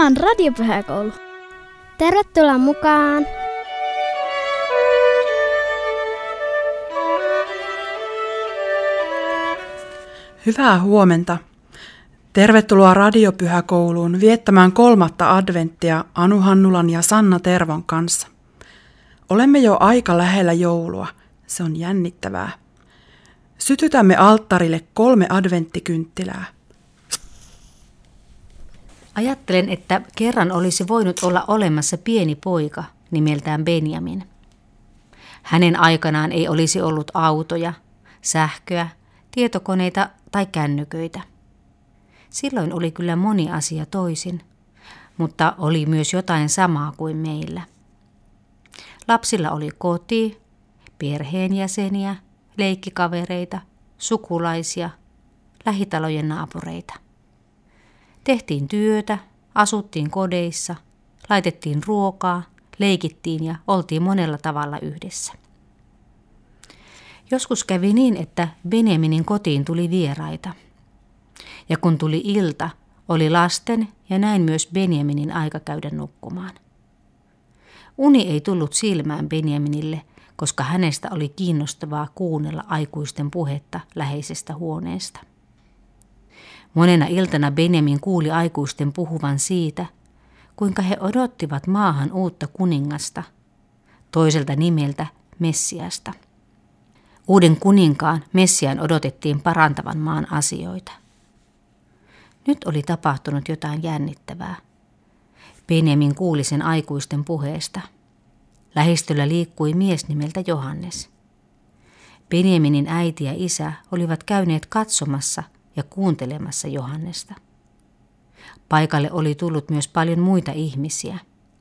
Tämä on Radiopyhäkoulu. Tervetuloa mukaan! Hyvää huomenta! Tervetuloa Radiopyhäkouluun viettämään 3. adventtia Anu Hannulan ja Sanna Tervon kanssa. Olemme jo aika lähellä joulua. Se on jännittävää. Sytytämme alttarille 3 adventtikynttilää. Ajattelen, että kerran olisi voinut olla olemassa pieni poika nimeltään Benjamin. Hänen aikanaan ei olisi ollut autoja, sähköä, tietokoneita tai kännyköitä. Silloin oli kyllä moni asia toisin, mutta oli myös jotain samaa kuin meillä. Lapsilla oli koti, perheenjäseniä, leikkikavereita, sukulaisia, lähitalojen naapureita. Tehtiin työtä, asuttiin kodeissa, laitettiin ruokaa, leikittiin ja oltiin monella tavalla yhdessä. Joskus kävi niin, että Benjaminin kotiin tuli vieraita. Ja kun tuli ilta, oli lasten ja näin myös Benjaminin aika käydä nukkumaan. Uni ei tullut silmään Benjaminille, koska hänestä oli kiinnostavaa kuunnella aikuisten puhetta läheisestä huoneesta. Monena iltana Benjamin kuuli aikuisten puhuvan siitä, kuinka he odottivat maahan uutta kuningasta, toiselta nimeltä Messiasta. Uuden kuninkaan Messiaan odotettiin parantavan maan asioita. Nyt oli tapahtunut jotain jännittävää. Benjamin kuuli sen aikuisten puheesta. Lähistöllä liikkui mies nimeltä Johannes. Benjaminin äiti ja isä olivat käyneet katsomassa ja kuuntelemassa Johannesta. Paikalle oli tullut myös paljon muita ihmisiä.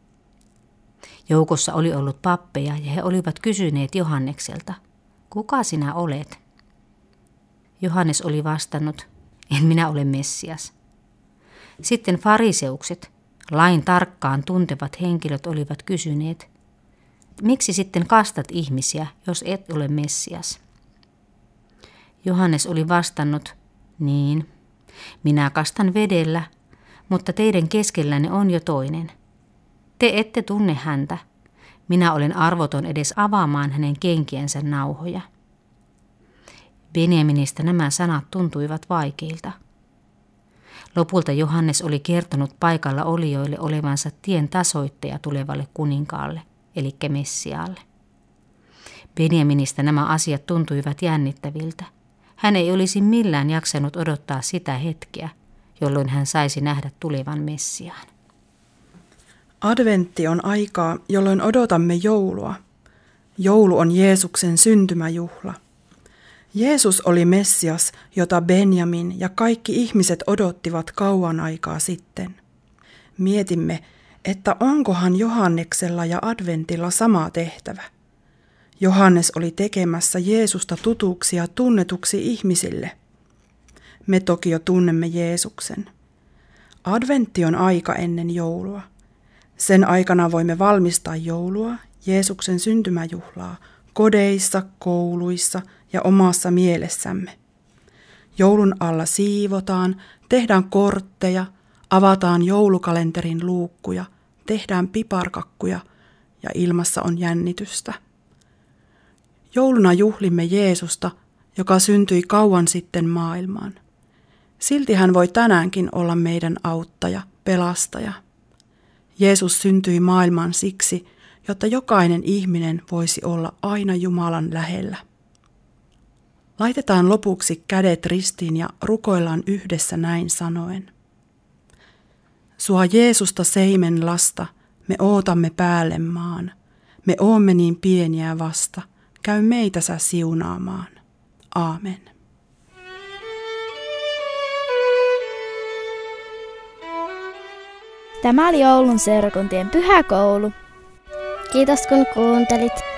Joukossa oli ollut pappeja ja he olivat kysyneet Johannekselta, kuka sinä olet? Johannes oli vastannut, en minä ole Messias. Sitten fariseukset, lain tarkkaan tuntevat henkilöt olivat kysyneet, miksi sitten kastat ihmisiä, jos et ole Messias? Johannes oli vastannut, niin, minä kastan vedellä, mutta teidän keskellänne on jo toinen. Te ette tunne häntä. Minä olen arvoton edes avaamaan hänen kenkiensä nauhoja. Benjaminista nämä sanat tuntuivat vaikeilta. Lopulta Johannes oli kertonut paikalla olijoille olevansa tien tasoittaja tulevalle kuninkaalle, eli Messiaalle. Benjaminista nämä asiat tuntuivat jännittäviltä. Hän ei olisi millään jaksanut odottaa sitä hetkeä, jolloin hän saisi nähdä tulevan Messiaan. Adventti on aikaa, jolloin odotamme joulua. Joulu on Jeesuksen syntymäjuhla. Jeesus oli Messias, jota Benjamin ja kaikki ihmiset odottivat kauan aikaa sitten. Mietimme, että onkohan Johanneksella ja adventilla sama tehtävä. Johannes oli tekemässä Jeesusta tutuksi ja tunnetuksi ihmisille. Me toki jo tunnemme Jeesuksen. Adventti on aika ennen joulua. Sen aikana voimme valmistaa joulua, Jeesuksen syntymäjuhlaa, kodeissa, kouluissa ja omassa mielessämme. Joulun alla siivotaan, tehdään kortteja, avataan joulukalenterin luukkuja, tehdään piparkakkuja ja ilmassa on jännitystä. Jouluna juhlimme Jeesusta, joka syntyi kauan sitten maailmaan. Silti hän voi tänäänkin olla meidän auttaja, pelastaja. Jeesus syntyi maailmaan siksi, jotta jokainen ihminen voisi olla aina Jumalan lähellä. Laitetaan lopuksi kädet ristiin ja rukoillaan yhdessä näin sanoen. Sua Jeesusta seimen lasta, me ootamme päälle maan. Me oomme niin pieniä vasta, käy meitä sä siunaamaan. Aamen. Tämä oli Oulun seurakuntien pyhäkoulu. Kiitos kun kuuntelit.